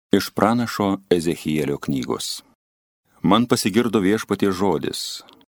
Iš pranašo Ezechielio knygos. Man pasigirdo Viešpaties žodis.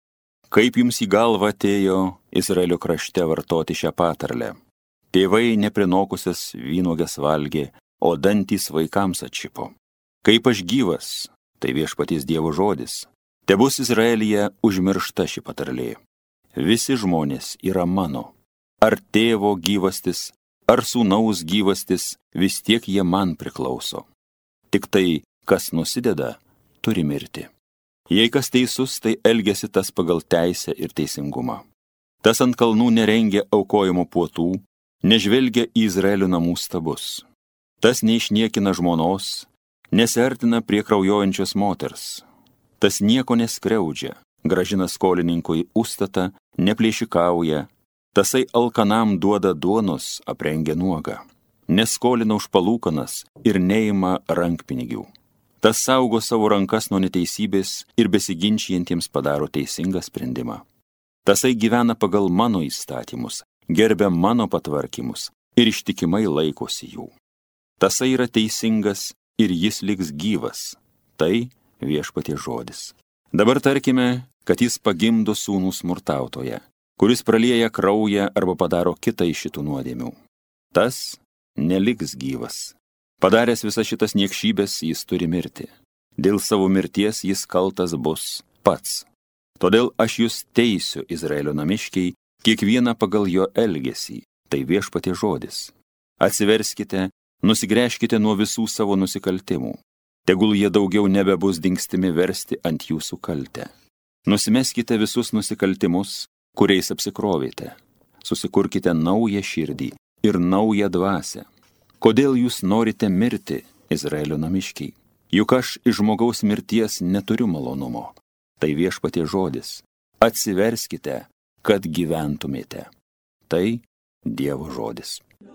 Kaip jums į galvą atėjo Izraelio krašte vartoti šią patarlę? Tėvai neprinokusias vynuoges valgė, o dantys vaikams atšipo. Kaip aš gyvas, tai Viešpaties Dievo žodis. Tebus Izraelyje užmiršta ši patarlė. Visi žmonės yra mano. Ar tėvo gyvastis, ar sūnaus gyvastis, vis tiek jie man priklauso. Tik tai, kas nusideda, turi mirti. Jei kas teisus, tai elgiasi tas pagal teisę ir teisingumą. Tas ant kalnų nerengia aukojimo puotų, nežvelgia į Izraelio namų stabus. Tas neišniekina žmonos, nesiartina prie kraujuojančios moters. Tas nieko neskriaudžia, gražina skolininkui užstatą, neplėšikauja. Tasai alkanam duoda duonos, aprengia nuogą. Neskolina už palūkanas ir neima rankpinigių. Tas saugo savo rankas nuo neteisybės ir besiginčijantiems padaro teisingą sprendimą. Tasai gyvena pagal mano įstatymus, gerbia mano patvarkymus ir ištikimai laikosi jų. Tasai yra teisingas ir jis liks gyvas. Tai Viešpaties žodis. Dabar tarkime, kad jis pagimdo sūnų smurtautoją, kuris pralieja kraują arba padaro kitą iš šitų nuodėmių. Tas neliks gyvas. Padaręs visas šitas niekšybės, jis turi mirti. Dėl savo mirties jis kaltas bus pats. Todėl aš jūs teisiu, Izraelio namiškiai, kiekvieną pagal jo elgesį. Tai Viešpaties žodis. Atsiverskite, nusigręžkite nuo visų savo nusikaltimų. Tegul jie daugiau nebebus dingstimi versti ant jūsų kaltę. Nusimeskite visus nusikaltimus, kuriais apsikrovėte. Susikurkite naują širdį ir naują dvasią. Kodėl jūs norite mirti, Izraelio namiškiai? Juk aš iš žmogaus mirties neturiu malonumo. Tai Viešpaties žodis. Atsiverskite, kad gyventumėte. Tai Dievo žodis.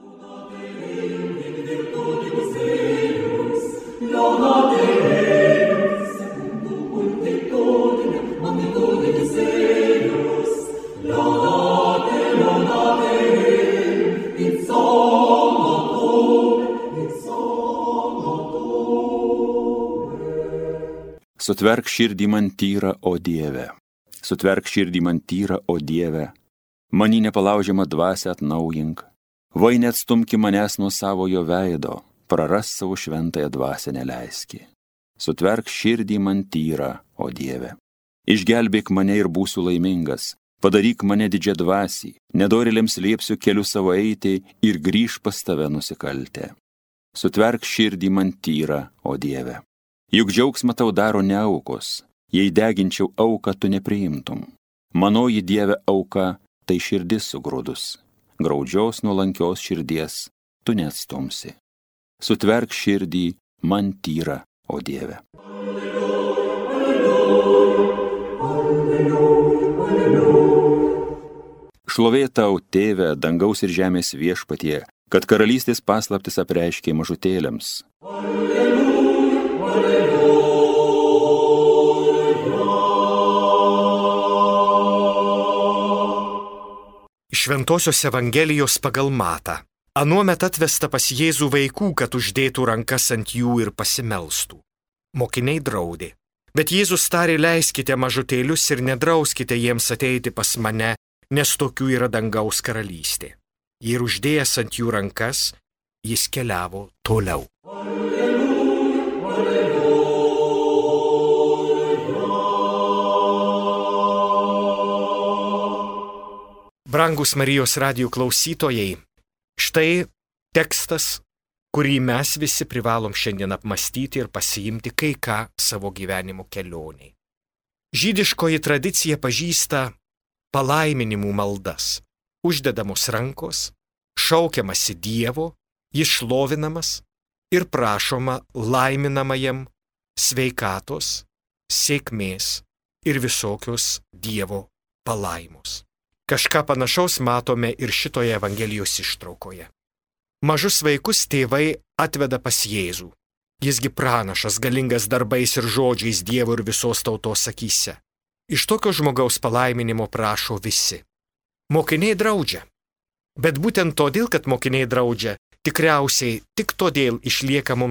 Sutverk širdį man tyrą, o Dieve. Sutverk širdį man tyrą, o Dieve. Manį nepalaužiamą dvasią atnaujink. Vai neatstumki manęs nuo savojo veido, praras savo šventąją dvasią neleiski. Sutverk širdį man tyrą, o Dieve. Išgelbėk mane ir būsiu laimingas. Padaryk mane didžią dvasį. Nedorėliams liepsiu keliu savo eiti ir grįž pas tave nusikaltę. Sutverk širdį man tyrą, o Dieve. Juk džiaugsmą tau daro ne aukos, jei deginčiau auką tu nepriimtum. Manoji Dieve auka, tai širdis sugrūdus. Graudžios nuolankios širdies tu neatstumsi. Sutverk širdį man tyrą, o Dieve. Šlovė tau, Tėve, dangaus ir žemės Viešpatie, kad karalystės paslaptis apreiškė mažutėliams. Šventosios Evangelijos pagal Matą. Anuomet atvesta pas Jėzų vaikų, kad uždėtų rankas ant jų ir pasimelstų. Mokiniai draudė. Bet Jėzus tarė, leiskite mažutėlius ir nedrauskite jiems ateiti pas mane, nes tokių yra dangaus karalystė. Ir uždėjęs ant jų rankas, jis keliavo toliau. Brangus Marijos radijo klausytojai, štai tekstas, kurį mes visi privalom šiandien apmastyti ir pasiimti kai ką savo gyvenimo kelioniai. Žydiškoji tradicija pažįsta palaiminimų maldas. Uždedamos rankos, šaukiamasi Dievo, jis šlovinamas ir prašoma laiminamajam sveikatos, sėkmės ir visokios Dievo palaimos. Kažką panašaus matome ir šitoje Evangelijos ištraukoje. Mažus vaikus tėvai atveda pas Jėzų. Jisgi pranašas, galingas darbais ir žodžiais Dievo ir visos tautos akyse. Iš tokio žmogaus palaiminimo prašo visi. Mokiniai draudžia. Bet būtent todėl, kad mokiniai draudžia, tikriausiai tik todėl išlieka mums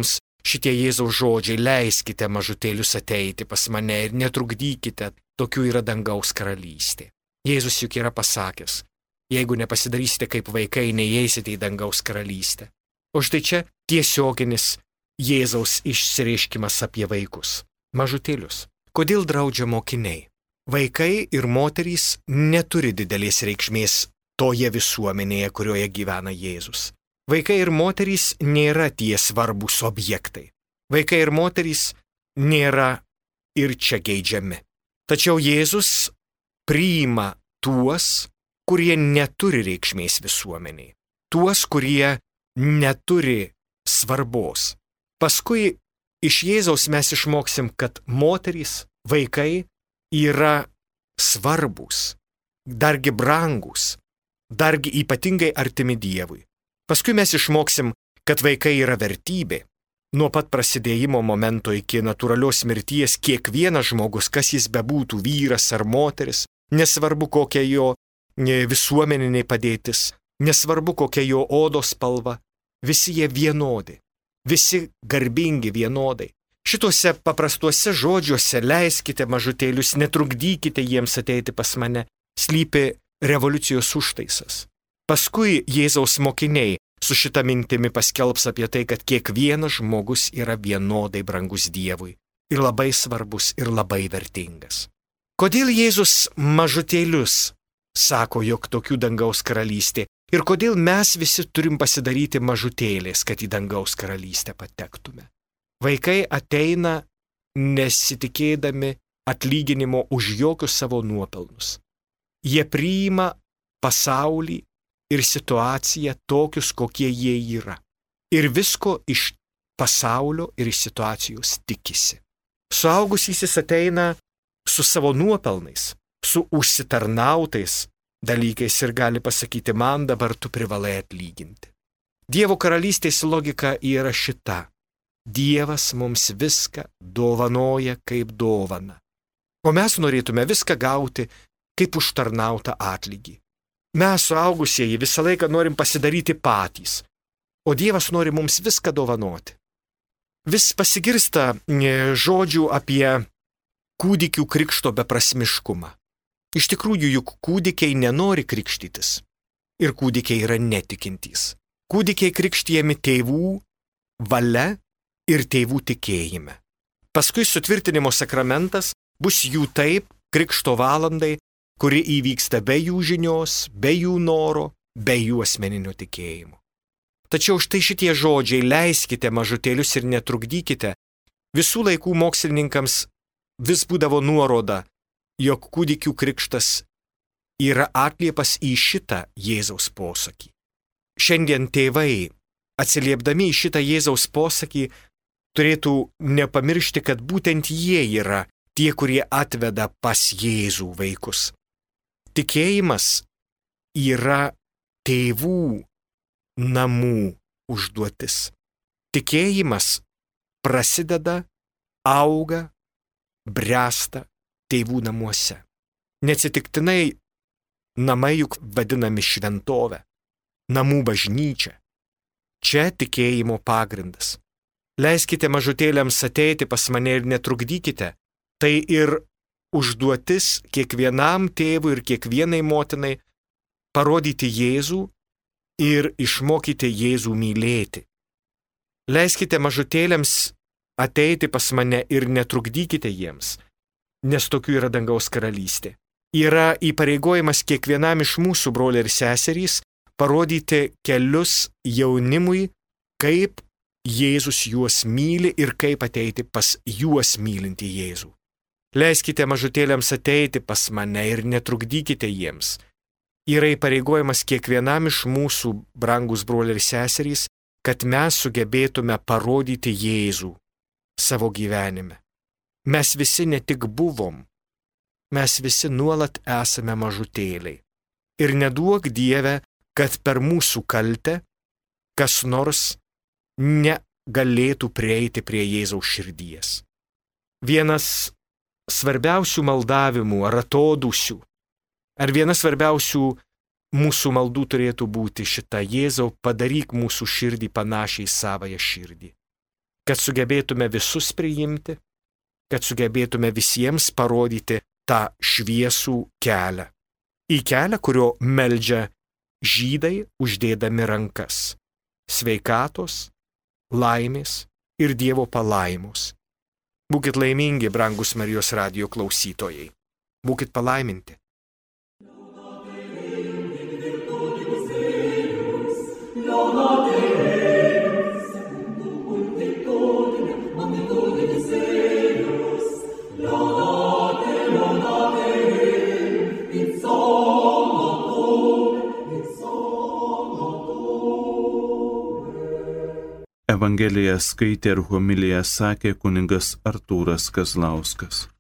šitie Jėzaus žodžiai, leiskite mažutėlius ateiti pas mane ir netrukdykite, tokių yra dangaus karalystė. Jėzus juk yra pasakęs, jeigu nepasidarysite kaip vaikai, neįeisite į dangaus karalystę. O štai čia tiesioginis Jėzaus išsireiškimas apie vaikus, mažutėlius. Kodėl draudžia mokiniai? Vaikai ir moterys neturi didelės reikšmės toje visuomenėje, kurioje gyvena Jėzus. Vaikai ir moterys nėra tie svarbus objektai. Vaikai ir moterys nėra ir čia geidžiami. Tačiau Jėzus priima tuos, kurie neturi reikšmės visuomeniai. Tuos, kurie neturi svarbos. Paskui iš Jėzaus mes išmoksim, kad moterys, vaikai yra svarbus, dargi brangus, dargi ypatingai artimi Dievui. Paskui mes išmoksim, kad vaikai yra vertybė. Nuo pat prasidėjimo momento iki natūralios mirties kiekvienas žmogus, kas jis bebūtų, vyras ar moteris, nesvarbu kokia jo visuomeninė padėtis, nesvarbu kokia jo odos spalva, visi jie vienodi, visi garbingi vienodai. Šituose paprastuose žodžiuose leiskite mažutėlius, netrukdykite jiems ateiti pas mane, slypi revoliucijos užtaisas. Paskui Jėzaus mokiniai su šita mintimi paskelbs apie tai, kad kiekvienas žmogus yra vienodai brangus Dievui ir labai svarbus ir labai vertingas. Kodėl Jėzus mažutėlius sako, jog tokių dangaus karalystė ir kodėl mes visi turim pasidaryti mažutėlės, kad į dangaus karalystę patektume? Vaikai ateina nesitikėdami atlyginimo už jokius savo nuopelnus. Jie priima pasaulį ir situaciją tokius, kokie jie yra. Ir visko iš pasaulio ir iš situacijos tikisi. Suaugusysis ateina su savo nuopelnais, su užsitarnautais dalykais ir gali pasakyti, man dabar tu privalai atlyginti. Dievo karalystės logika yra šita. Dievas mums viską dovanoja kaip dovana. O mes norėtume viską gauti kaip užtarnautą atlygį. Mes suaugusieji visą laiką norim pasidaryti patys, o Dievas nori mums viską dovanoti. Vis pasigirsta žodžių apie kūdikių krikšto beprasmiškumą. Iš tikrųjų, juk kūdikiai nenori krikštytis ir kūdikiai yra netikintys. Kūdikiai krikštijami tėvų valia ir tėvų tikėjime. Paskui sutvirtinimo sakramentas bus jų taip krikšto valandai, kuri įvyksta be jų žinios, be jų noro, be jų asmeninio tikėjimo. Tačiau štai šitie žodžiai leiskite mažutėlius ir netrukdykite. Visų laikų mokslininkams vis būdavo nuoroda, jog kūdikių krikštas yra atliepas į šitą Jėzaus posakį. Šiandien tėvai, atsiliepdami į šitą Jėzaus posakį, turėtų nepamiršti, kad būtent jie yra tie, kurie atveda pas Jėzų vaikus. Tikėjimas yra tėvų namų užduotis. Tikėjimas prasideda, auga, bręsta tėvų namuose. Neatsitiktinai namai juk vadinami šventovę, namų bažnyčia. Čia tikėjimo pagrindas. Leiskite mažutėliams ateiti pas mane ir netrukdykite. Tai ir užduotis kiekvienam tėvui ir kiekvienai motinai parodyti Jėzų ir išmokyti Jėzų mylėti. Leiskite mažutėliams ateiti pas mane ir netrukdykite jiems, nes tokių yra dangaus karalystė. Yra įpareigojimas kiekvienam iš mūsų, broliai ir seserys, parodyti kelius jaunimui, kaip Jėzus juos myli ir kaip ateiti pas juos mylinti Jėzų. Leiskite mažutėliams ateiti pas mane ir netrukdykite jiems. Yra įpareigojimas kiekvienam iš mūsų, brangus broliai ir seserys, kad mes sugebėtume parodyti Jėzų savo gyvenime. Mes visi ne tik buvom, mes visi nuolat esame mažutėliai. Ir neduok Dieve, kad per mūsų kaltę kas nors negalėtų prieiti prie Jėzaus širdies. Vienas svarbiausių maldavimų ar atodūsių, ar viena svarbiausių mūsų maldų turėtų būti šita: Jėzau, padaryk mūsų širdį panašiai į savąją širdį. kad sugebėtume visus priimti, kad sugebėtume visiems parodyti tą šviesų kelią. Į kelią, kurio meldžia žydai uždėdami rankas. Sveikatos, laimės ir Dievo palaimos. Būkit laimingi, brangus Marijos radijo klausytojai. Būkit palaiminti. Evangeliją skaitė ir homiliją sakė kunigas Artūras Kazlauskas.